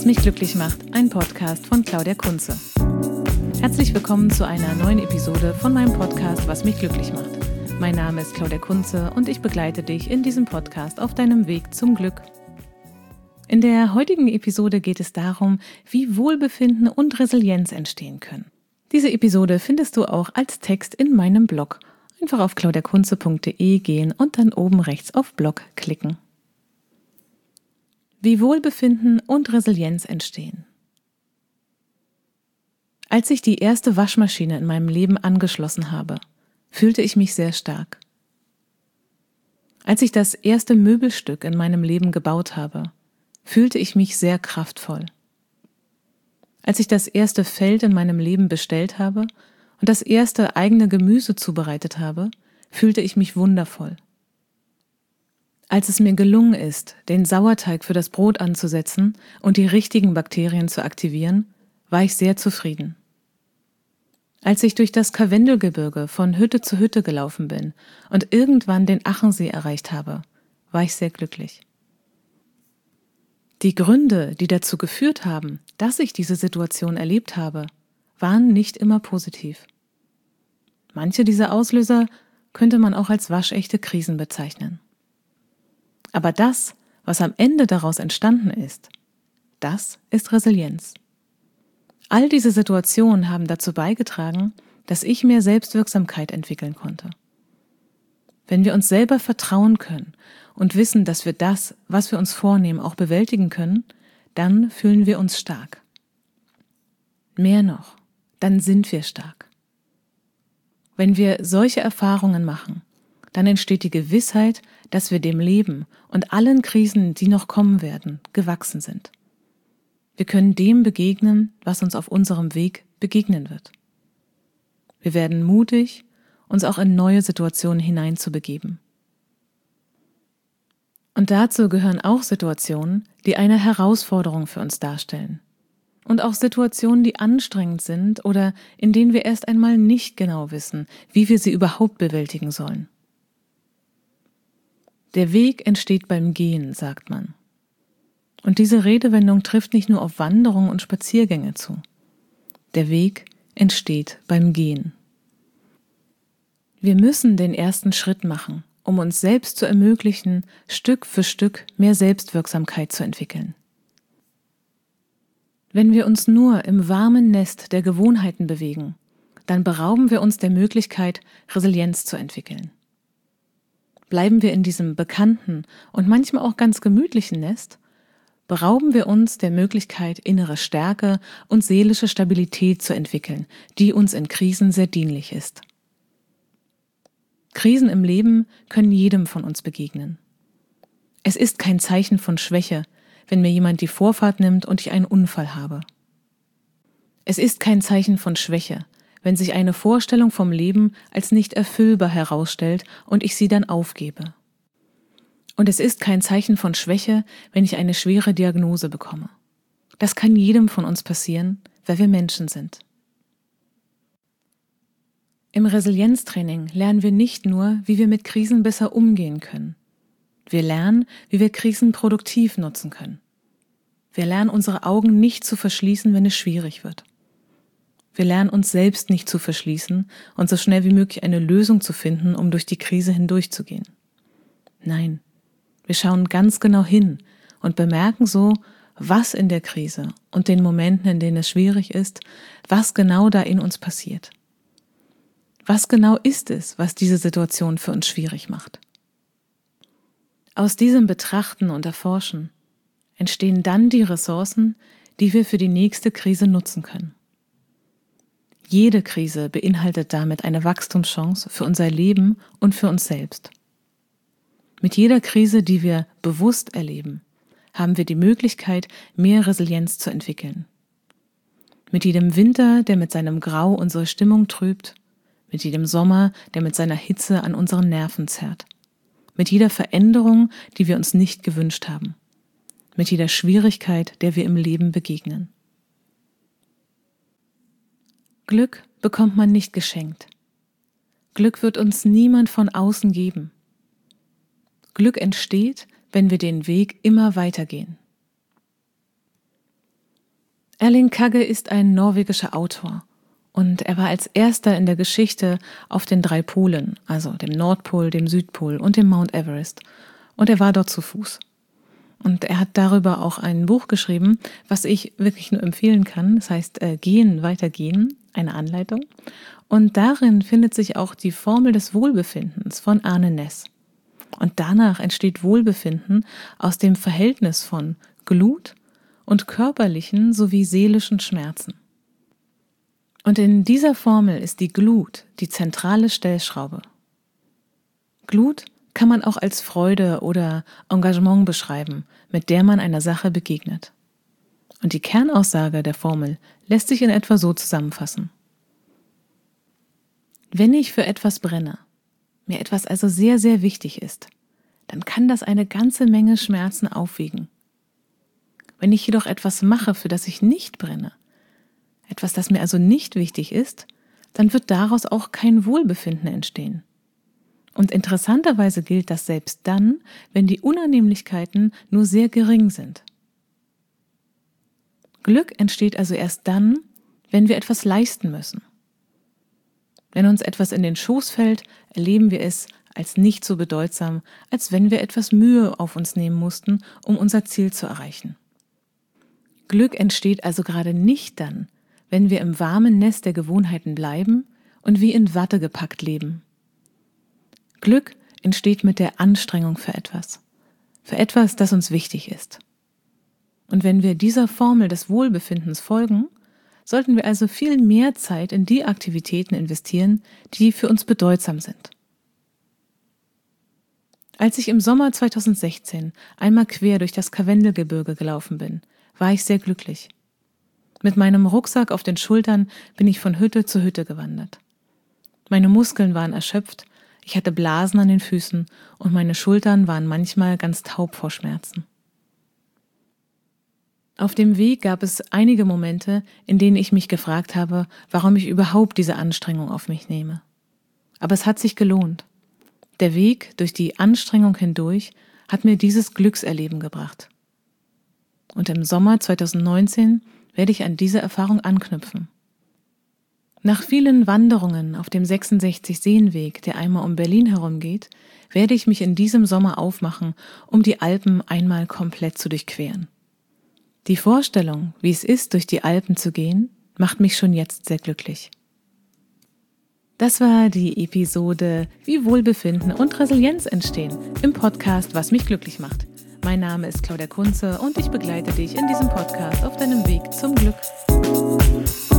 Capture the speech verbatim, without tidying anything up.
mich glücklich macht, ein Podcast von Claudia Kunze. Herzlich willkommen zu einer neuen Episode von meinem Podcast, was mich glücklich macht. Mein Name ist Claudia Kunze und ich begleite dich in diesem Podcast auf deinem Weg zum Glück. In der heutigen Episode geht es darum, wie Wohlbefinden und Resilienz entstehen können. Diese Episode findest du auch als Text in meinem Blog. Einfach auf claudia kunze punkt de gehen und dann oben rechts auf Blog klicken. Wie Wohlbefinden und Resilienz entstehen. Als ich die erste Waschmaschine in meinem Leben angeschlossen habe, fühlte ich mich sehr stark. Als ich das erste Möbelstück in meinem Leben gebaut habe, fühlte ich mich sehr kraftvoll. Als ich das erste Feld in meinem Leben bestellt habe und das erste eigene Gemüse zubereitet habe, fühlte ich mich wundervoll. Als es mir gelungen ist, den Sauerteig für das Brot anzusetzen und die richtigen Bakterien zu aktivieren, war ich sehr zufrieden. Als ich durch das Karwendelgebirge von Hütte zu Hütte gelaufen bin und irgendwann den Achensee erreicht habe, war ich sehr glücklich. Die Gründe, die dazu geführt haben, dass ich diese Situation erlebt habe, waren nicht immer positiv. Manche dieser Auslöser könnte man auch als waschechte Krisen bezeichnen. Aber das, was am Ende daraus entstanden ist, das ist Resilienz. All diese Situationen haben dazu beigetragen, dass ich mehr Selbstwirksamkeit entwickeln konnte. Wenn wir uns selber vertrauen können und wissen, dass wir das, was wir uns vornehmen, auch bewältigen können, dann fühlen wir uns stark. Mehr noch, dann sind wir stark. Wenn wir solche Erfahrungen machen, dann entsteht die Gewissheit, dass wir dem Leben und allen Krisen, die noch kommen werden, gewachsen sind. Wir können dem begegnen, was uns auf unserem Weg begegnen wird. Wir werden mutig, uns auch in neue Situationen hineinzubegeben. Und dazu gehören auch Situationen, die eine Herausforderung für uns darstellen. Und auch Situationen, die anstrengend sind oder in denen wir erst einmal nicht genau wissen, wie wir sie überhaupt bewältigen sollen. Der Weg entsteht beim Gehen, sagt man. Und diese Redewendung trifft nicht nur auf Wanderungen und Spaziergänge zu. Der Weg entsteht beim Gehen. Wir müssen den ersten Schritt machen, um uns selbst zu ermöglichen, Stück für Stück mehr Selbstwirksamkeit zu entwickeln. Wenn wir uns nur im warmen Nest der Gewohnheiten bewegen, dann berauben wir uns der Möglichkeit, Resilienz zu entwickeln. Bleiben wir in diesem bekannten und manchmal auch ganz gemütlichen Nest, berauben wir uns der Möglichkeit, innere Stärke und seelische Stabilität zu entwickeln, die uns in Krisen sehr dienlich ist. Krisen im Leben können jedem von uns begegnen. Es ist kein Zeichen von Schwäche, wenn mir jemand die Vorfahrt nimmt und ich einen Unfall habe. Es ist kein Zeichen von Schwäche, wenn sich eine Vorstellung vom Leben als nicht erfüllbar herausstellt und ich sie dann aufgebe. Und es ist kein Zeichen von Schwäche, wenn ich eine schwere Diagnose bekomme. Das kann jedem von uns passieren, weil wir Menschen sind. Im Resilienztraining lernen wir nicht nur, wie wir mit Krisen besser umgehen können. Wir lernen, wie wir Krisen produktiv nutzen können. Wir lernen, unsere Augen nicht zu verschließen, wenn es schwierig wird. Wir lernen, uns selbst nicht zu verschließen und so schnell wie möglich eine Lösung zu finden, um durch die Krise hindurchzugehen. Nein, wir schauen ganz genau hin und bemerken so, was in der Krise und den Momenten, in denen es schwierig ist, was genau da in uns passiert. Was genau ist es, was diese Situation für uns schwierig macht? Aus diesem Betrachten und Erforschen entstehen dann die Ressourcen, die wir für die nächste Krise nutzen können. Jede Krise beinhaltet damit eine Wachstumschance für unser Leben und für uns selbst. Mit jeder Krise, die wir bewusst erleben, haben wir die Möglichkeit, mehr Resilienz zu entwickeln. Mit jedem Winter, der mit seinem Grau unsere Stimmung trübt, mit jedem Sommer, der mit seiner Hitze an unseren Nerven zerrt, mit jeder Veränderung, die wir uns nicht gewünscht haben, mit jeder Schwierigkeit, der wir im Leben begegnen. Glück bekommt man nicht geschenkt. Glück wird uns niemand von außen geben. Glück entsteht, wenn wir den Weg immer weitergehen. Erling Kagge ist ein norwegischer Autor und er war als erster in der Geschichte auf den drei Polen, also dem Nordpol, dem Südpol und dem Mount Everest, und er war dort zu Fuß. Und er hat darüber auch ein Buch geschrieben, was ich wirklich nur empfehlen kann. Das heißt äh, Gehen, weitergehen, eine Anleitung. Und darin findet sich auch die Formel des Wohlbefindens von Arne Näss. Und danach entsteht Wohlbefinden aus dem Verhältnis von Glut und körperlichen sowie seelischen Schmerzen. Und in dieser Formel ist die Glut die zentrale Stellschraube. Glut kann man auch als Freude oder Engagement beschreiben, mit der man einer Sache begegnet. Und die Kernaussage der Formel lässt sich in etwa so zusammenfassen. Wenn ich für etwas brenne, mir etwas also sehr, sehr wichtig ist, dann kann das eine ganze Menge Schmerzen aufwiegen. Wenn ich jedoch etwas mache, für das ich nicht brenne, etwas, das mir also nicht wichtig ist, dann wird daraus auch kein Wohlbefinden entstehen. Und interessanterweise gilt das selbst dann, wenn die Unannehmlichkeiten nur sehr gering sind. Glück entsteht also erst dann, wenn wir etwas leisten müssen. Wenn uns etwas in den Schoß fällt, erleben wir es als nicht so bedeutsam, als wenn wir etwas Mühe auf uns nehmen mussten, um unser Ziel zu erreichen. Glück entsteht also gerade nicht dann, wenn wir im warmen Nest der Gewohnheiten bleiben und wie in Watte gepackt leben. Glück entsteht mit der Anstrengung für etwas, für etwas, das uns wichtig ist. Und wenn wir dieser Formel des Wohlbefindens folgen, sollten wir also viel mehr Zeit in die Aktivitäten investieren, die für uns bedeutsam sind. Als ich im Sommer zweitausendsechzehn einmal quer durch das Karwendelgebirge gelaufen bin, war ich sehr glücklich. Mit meinem Rucksack auf den Schultern bin ich von Hütte zu Hütte gewandert. Meine Muskeln waren erschöpft, ich hatte Blasen an den Füßen und meine Schultern waren manchmal ganz taub vor Schmerzen. Auf dem Weg gab es einige Momente, in denen ich mich gefragt habe, warum ich überhaupt diese Anstrengung auf mich nehme. Aber es hat sich gelohnt. Der Weg durch die Anstrengung hindurch hat mir dieses Glückserleben gebracht. Und im Sommer zweitausendneunzehn werde ich an diese Erfahrung anknüpfen. Nach vielen Wanderungen auf dem sechsundsechzig-Seen-Weg, der einmal um Berlin herumgeht, werde ich mich in diesem Sommer aufmachen, um die Alpen einmal komplett zu durchqueren. Die Vorstellung, wie es ist, durch die Alpen zu gehen, macht mich schon jetzt sehr glücklich. Das war die Episode Wie Wohlbefinden und Resilienz entstehen im Podcast Was mich glücklich macht. Mein Name ist Claudia Kunze und ich begleite dich in diesem Podcast auf deinem Weg zum Glück.